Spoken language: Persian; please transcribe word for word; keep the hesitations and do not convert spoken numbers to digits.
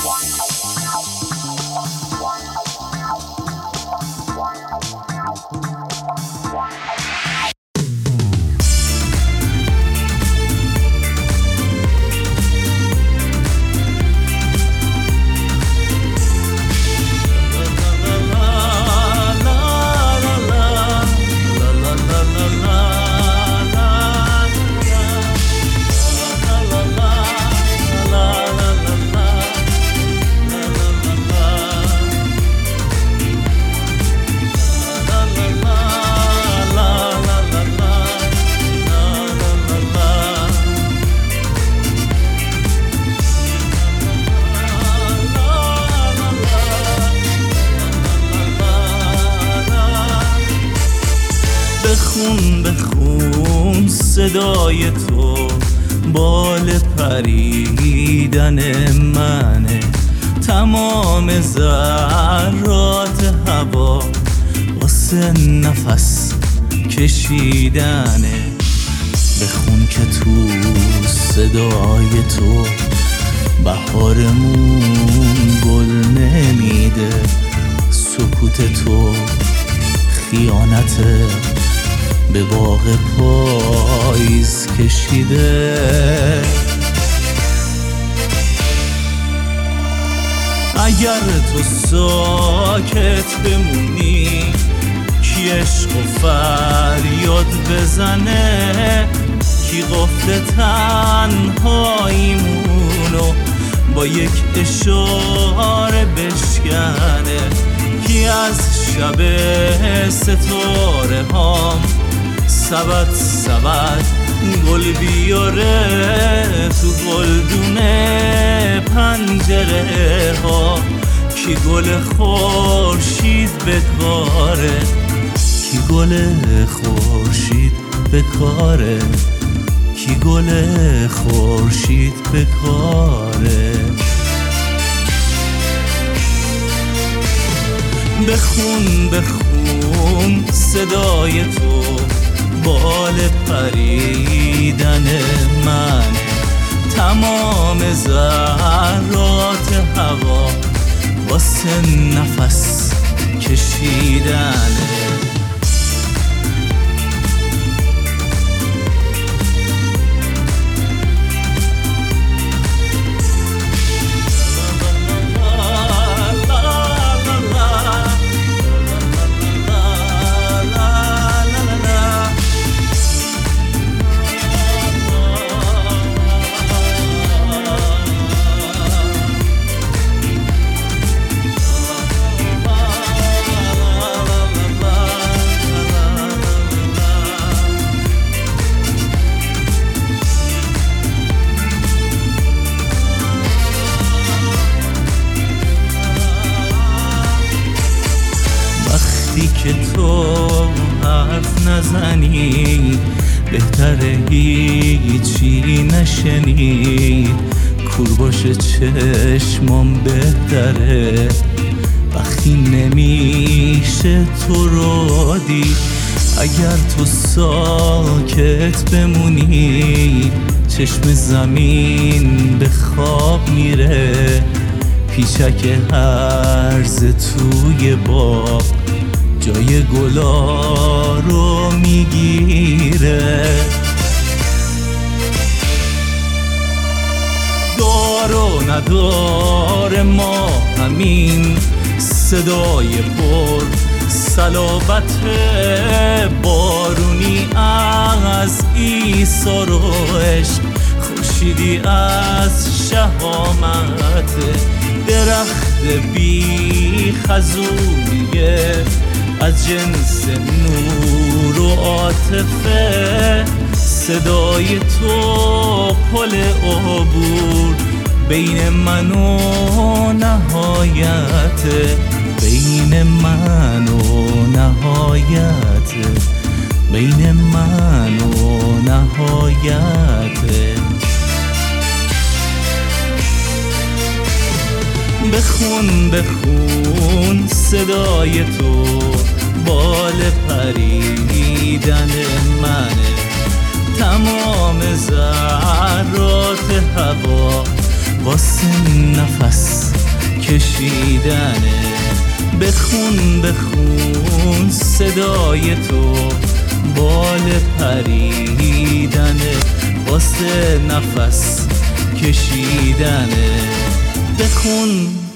بخون بخون صدای تو بال پریدن منه، تمام ذرات هوا واسه نفس کشیدنه. بخون که تو صدای تو بهارمون گل نمیده، سکوت تو خیانته به باغ پاییز کشیده. اگر تو ساکت بمونی کی عشق و فریاد بزنه، کی قفل تنهاییمونو با یک اشاره بشکنه، کی از شب ستاره هام سبد سبد گل بیاره تو گلدونه پنجره ها، کی گل خورشید بکاره، کی گل خورشید بکاره، کی گل خورشید بکاره. بخون بخون صدای تو بال پریدن منه، تمام ذرات هوا واسه نفس کشیدنه. که تو حرف نزنی بهتره هیچی نشنید، کور باشه چشمام بهتره وقتی نمیشه تو رو دید. اگر تو ساکت بمونی چشم زمین به خواب میره، پیچک هرزه توی باغ جای گلا رو میگیره. دار و ندار ما همین صدای پر صلابت بارونی از عیسی رو عشق، خورشیدی از شهامت، درخت بی خزونیه از جنس نور و عاطفه. صدای تو پل عبور بین من و نهایت، بین من و نهایت، بین من و نهایت. بخون بخون صدای تو بال پریدن منه، تمام ذرات هوا واسه نفس کشیدنه. بخون بخون صدای تو بال پریدنه، واسه نفس کشیدنه. بخون